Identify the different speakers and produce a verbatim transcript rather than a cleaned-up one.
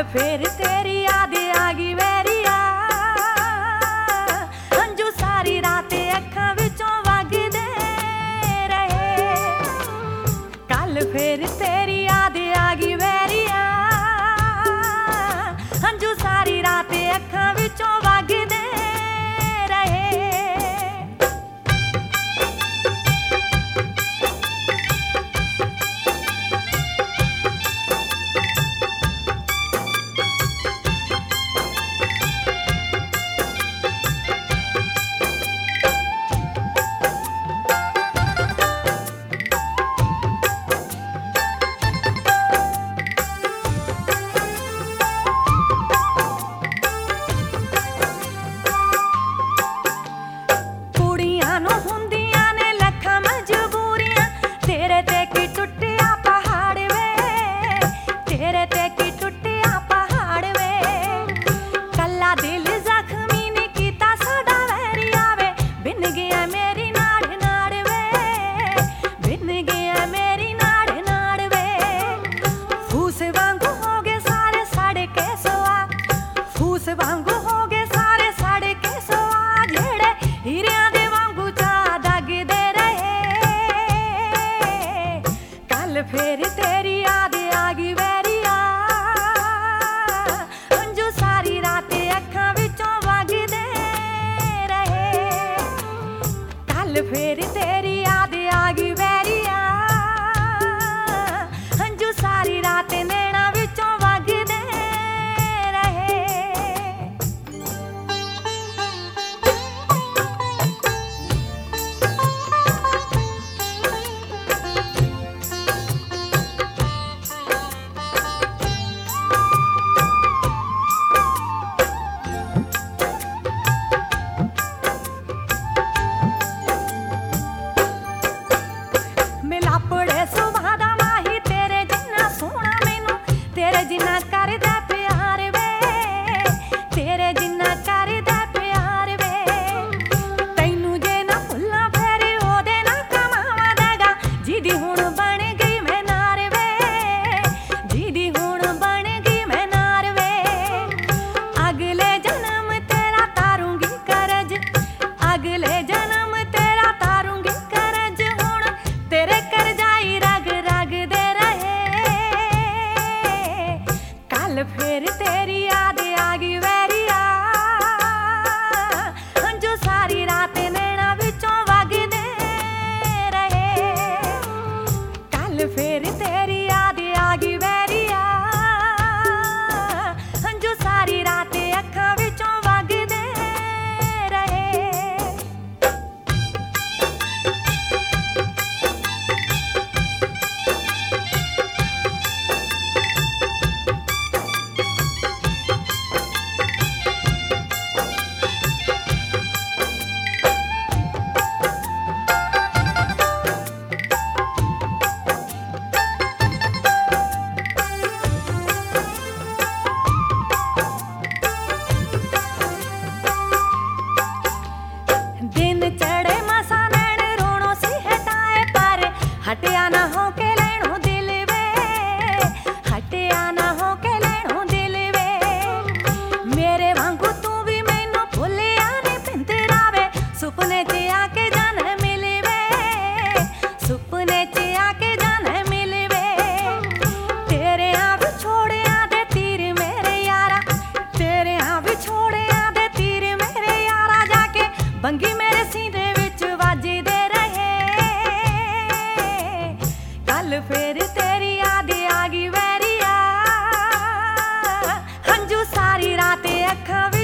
Speaker 1: फिर तेरी याद आ गई वैरिया, अंजू सारी रात अखां विचों वगदे रहे। कल फिर तेरी याद आ गई वैरिया, अंजू सारी रात अखां विचों वगदे रहे। वांगू हो गए सारे साड़े के सोआ, जेड़े हीरियां दे वांगू चा दगदे रहे। कल फिर तेरी याद आ गई वैरिया, अंजू सारी रात अखां विचों वगदे रहे। कल फिर तेरी याद आ गई वैरिया, अंजू सारी रात नैना विचों वगदे रहे। मिलापड़े सुभा दा माही तेरे जिन्ना सोहना मैनू, तेरे जिन्ना करदा प्यार वे, तेरे जिन्ना करदा प्यार वे। तैनू जे ना भुल्ला फिर ओदे ना कमावा दगा, जिदी हुण बन गई मैं नार वे, जिदी हुण बन गई मैं नार वे। अगले जन्म तेरा तारूंगी करज, अगले जन्म तेरा तारूंगी करज, हुण तेरे कर जाई रग रग दे रहे। कल फिर तेरी याद आ गई वैरिया, अंजू सारी रात नैना विचों वगदे रहे। कल फिर तेरी याद आ गई वैरिया, अंजू सारी रात अखां विचों वगदे रहे। दिन चढ़े मसा नैन रोणो सी हटाए, पर हटिया ना हो के लैणो दिल वे, हटिया ना हो के लैणो दिल वे। मेरे वांगू तू भी मैनू भुलिया नहीं पिंतरा वे, सुपने च आके जाने मिले वे, सुपने च आके जाने मिले वे। तेरे आ विछोड़िया दे तीर मेरे यारा, तेरे आ विछोड़िया दे तीर मेरे यारा, जाके बंगी मेरे सीने विच वजदे रहे। कल फिर तेरी याद आ गई वैरिया, अंजू सारी रात अखां